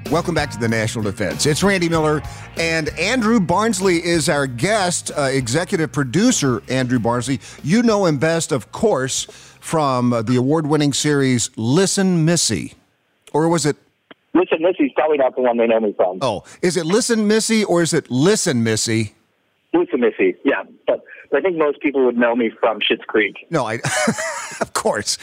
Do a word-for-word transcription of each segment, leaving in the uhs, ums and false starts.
Welcome back to the National Defense. It's Randy Miller, and Andrew Barnsley is our guest, uh, executive producer Andrew Barnsley. You know him best, of course, from uh, the award-winning series Listen, Missy. Or was it? Listen, Missy's probably not the one they know me from. Oh, is it Listen, Missy, or is it Listen, Missy? Listen, Missy, yeah. But, but I think most people would know me from Schitt's Creek. No, I, of course.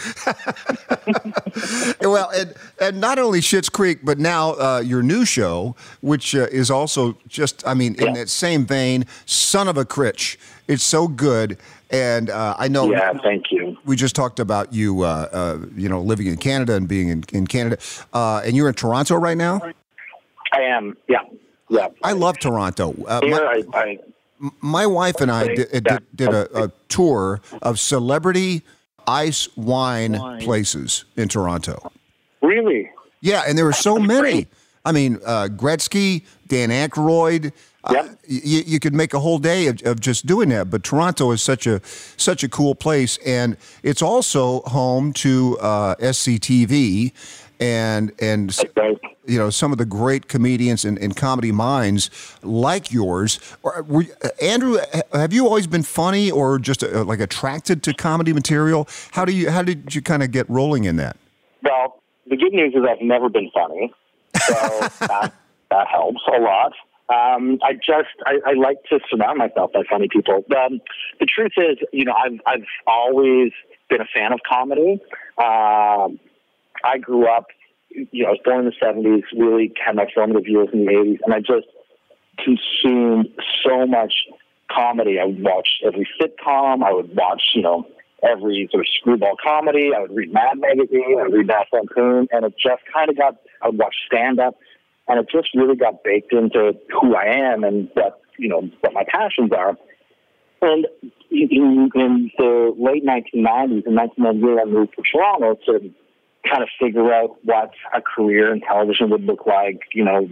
Well, and, and not only Schitt's Creek, but now uh, your new show, which uh, is also just, I mean, in yeah. that same vein, Son of a Critch. It's so good. And uh, I know. Yeah, thank you. We just talked about you, uh, uh, you know, living in Canada and being in, in Canada. Uh, and you're in Toronto right now? I am, yeah. yeah. I love Toronto. Uh, Here, my, I, I, my wife and I did, did, did a, a tour of celebrity ice wine, wine places in Toronto. Really? Yeah, and there were so many. I mean, uh, Gretzky, Dan Aykroyd. Yep. Uh, you, you could make a whole day of, of just doing that. But Toronto is such a such a cool place, and it's also home to uh, S C T V and and you know some of the great comedians and, and comedy minds like yours. Or, were, uh, Andrew, have you always been funny or just uh, like attracted to comedy material? How do you how did you kind of get rolling in that? Well, the good news is I've never been funny, so that that helps a lot. Um, I just, I, I like to surround myself by funny people. Um, the truth is, you know, I've, I've always been a fan of comedy. Um, I grew up, you know, I was born in the seventies, really had my formative years in the eighties, and I just consumed so much comedy. I would watch every sitcom. I would watch, you know, every sort of screwball comedy. I would read Mad Magazine. I would read National Lampoon, and it just kind of got, I would watch stand-up. And it just really got baked into who I am and what, you know, what my passions are. And in, in the late nineteen nineties, in nineteen ninety-eight, I moved to Toronto to kind of figure out what a career in television would look like, you know,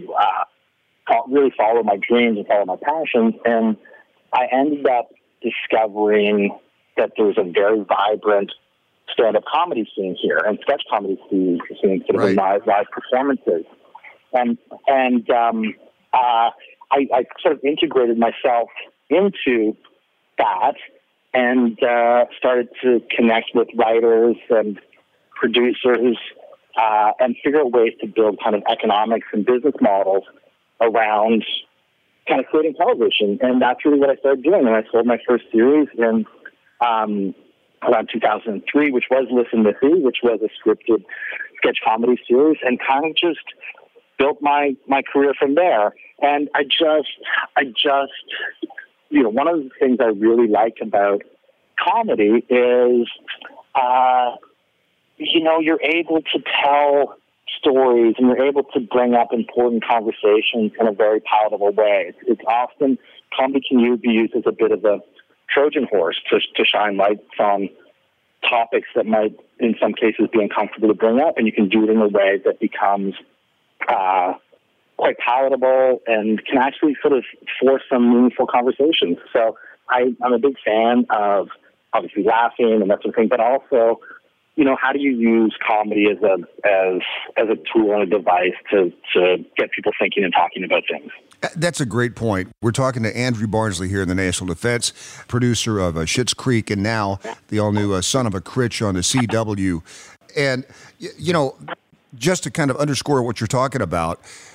uh, really follow my dreams and follow my passions. And I ended up discovering that there's a very vibrant stand-up comedy scene here and sketch comedy scene, scene sort of right. live, live performances. And and um, uh, I, I sort of integrated myself into that and uh, started to connect with writers and producers uh, and figure out ways to build kind of economics and business models around kind of creating television. And that's really what I started doing. And I sold my first series in um, around two thousand three, which was Listen, Missy, which was a scripted sketch comedy series, and kind of just built my, my career from there. And I just, I just, you know, one of the things I really like about comedy is, uh, you know, you're able to tell stories and you're able to bring up important conversations in a very palatable way. It's, it's often, comedy can be used as a bit of a Trojan horse to, to shine lights on topics that might, in some cases, be uncomfortable to bring up, and you can do it in a way that becomes Uh, quite palatable and can actually sort of force some meaningful conversations. So I, I'm a big fan of obviously laughing and that sort of thing, but also, you know, how do you use comedy as a as as a tool and a device to to get people thinking and talking about things? That's a great point. We're talking to Andrew Barnsley here in the National Defense, producer of uh, Schitt's Creek, and now the all-new uh, Son of a Critch on the C W. And, you know, just to kind of underscore what you're talking about,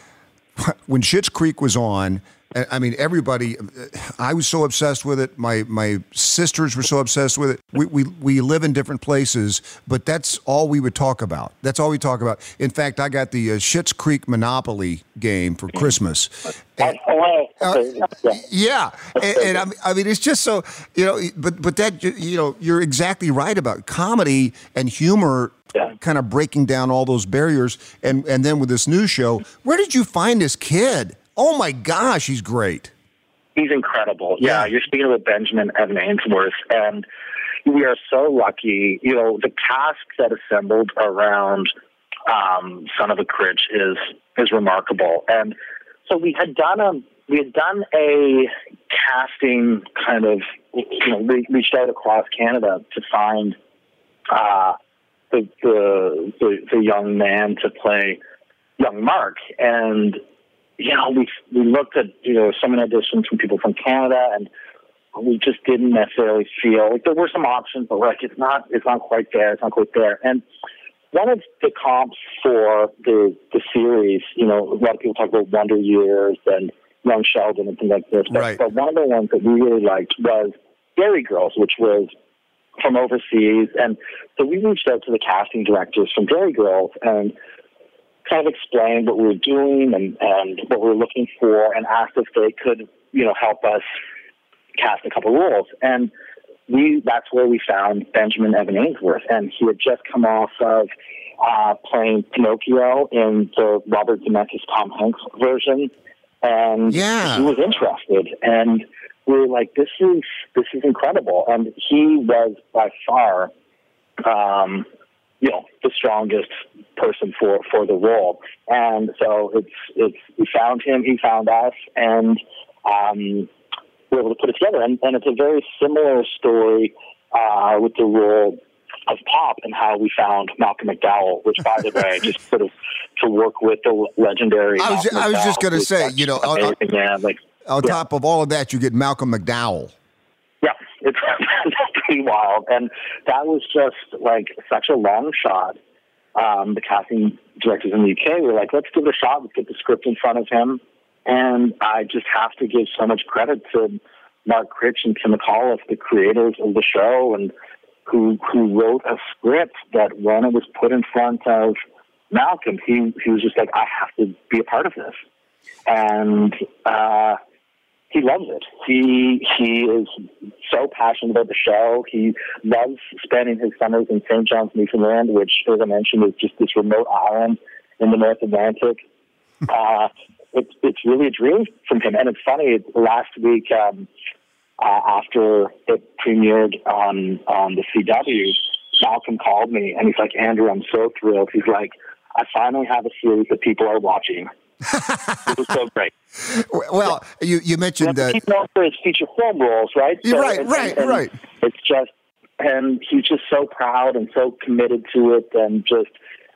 when Schitt's Creek was on, I mean, everybody, I was so obsessed with it. My my sisters were so obsessed with it. We, we we live in different places, but that's all we would talk about. That's all we talk about. In fact, I got the uh, Schitt's Creek Monopoly game for Christmas. And, uh, yeah, and, and I, mean, I mean, it's just so, you know, but but that, you know, you're exactly right about comedy and humor. Yeah. Kind of breaking down all those barriers. And, and then with this new show, where did you find this kid? Oh, my gosh, he's great. He's incredible. Yeah, yeah. You're speaking with Benjamin Evan Ainsworth, and we are so lucky. You know, the cast that assembled around um, Son of a Critch is is remarkable. And so we had done a we had done a casting kind of, you know, we reached out across Canada to find uh, the, the the the young man to play young Mark. And, you know, we we looked at, you know, some auditions from people from Canada, and we just didn't necessarily feel like there were some options, but we're like, it's not, it's not quite there. It's not quite there. And one of the comps for the the series, you know, a lot of people talk about Wonder Years and Young Sheldon and things like this. But, right. but one of the ones that we really liked was Derry Girls, which was from overseas. And so we reached out to the casting directors from Derry Girls and kind of explained what we were doing and, and what we were looking for, and asked if they could, you know, help us cast a couple roles. And we that's where we found Benjamin Evan Ainsworth. And he had just come off of uh, playing Pinocchio in the Robert Zemeckis Tom Hanks version. And yeah. he was interested. And we were like, this is this is incredible. And he was by far um, you know, the strongest person for, for the role. And so it's it's we found him, he found us, and um, we were able to put it together. And, and it's a very similar story uh, with the role of Pop and how we found Malcolm McDowell, which, by the way, just sort of to work with the legendary I was, Malcolm I was just McDowell, going to who's say, you know, on, on, yeah, like, on yeah. top of all of that, you get Malcolm McDowell. Yeah, it's pretty wild. And that was just like such a long shot. Um, the casting directors in the U K were like, let's give it a shot. Let's get the script in front of him. And I just have to give so much credit to Mark Critch and Tim McAuliffe, the creators of the show, and who who wrote a script that when it was put in front of Malcolm, he, he was just like, I have to be a part of this. And uh, he loves it. He he is so passionate about the show. He loves spending his summers in Saint John's, Newfoundland, which, as I mentioned, is just this remote island in the North Atlantic. uh, it's it's really a dream from him. And it's funny, last week, um, uh, after it premiered on, on the C W, Malcolm called me, and he's like, Andrew, I'm so thrilled. He's like, I finally have a series that people are watching. It was so great. Well, yeah. you you mentioned that he's known for his feature film roles, right? So, right, and, right, and right. It's just, and he's just so proud and so committed to it, and just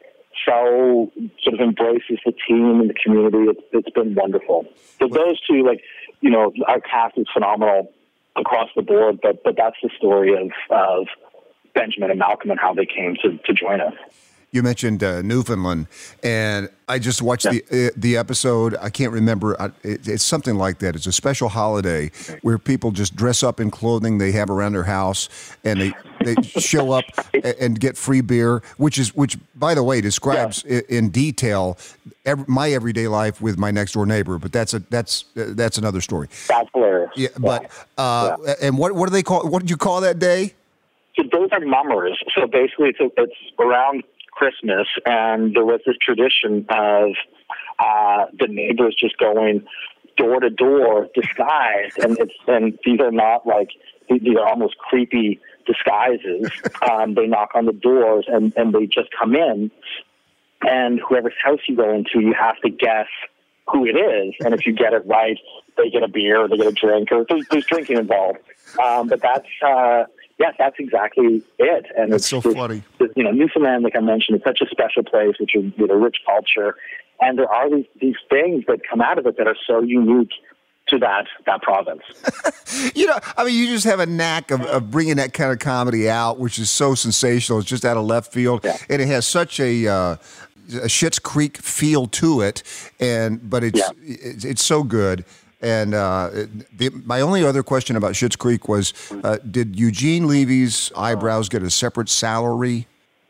so sort of embraces the team and the community. It's it's been wonderful. So those two, like, you know, our cast is phenomenal across the board, but but that's the story of of Benjamin and Malcolm and how they came to to join us. You mentioned uh, Newfoundland, and I just watched yeah. the uh, the episode. I can't remember. It, it's something like that. It's a special holiday where people just dress up in clothing they have around their house, and they, they show up and get free beer, which is which, by the way, describes yeah. in detail every, my everyday life with my next door neighbor. But that's a that's uh, that's another story. That's hilarious. Yeah, but uh, yeah. and what what do they call? What did you call that day? So those are mummers. So basically, it's, it's around Christmas, and there was this tradition of uh, the neighbors just going door to door disguised, and it's and these are not like these are almost creepy disguises. Um, they knock on the doors, and, and they just come in, and whoever's house you go into, you have to guess who it is, and if you get it right, they get a beer, or they get a drink, or there's, there's drinking involved. Um, but that's uh, yeah, that's exactly it. And that's it's so it's, funny. You know, Newfoundland, like I mentioned, it's such a special place, which is with a rich culture, and there are these these things that come out of it that are so unique to that that province. You know, I mean, you just have a knack of, of bringing that kind of comedy out, which is so sensational. It's just out of left field, yeah. and it has such a. Uh, a Schitt's Creek feel to it, and but it's yeah. it's, it's so good. And uh, the, my only other question about Schitt's Creek was, uh, did Eugene Levy's eyebrows get a separate salary?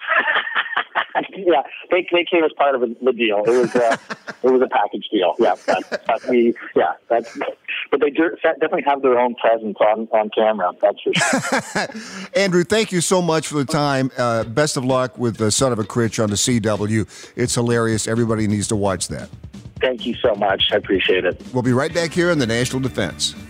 Yeah, they they came as part of the deal. It was uh, it was a package deal. Yeah, that, that we yeah that's. But they do definitely have their own presence on, on camera. That's for sure. Andrew, thank you so much for the time. Uh, best of luck with the Son of a Critch on the C W. It's hilarious. Everybody needs to watch that. Thank you so much. I appreciate it. We'll be right back here in the National Defense.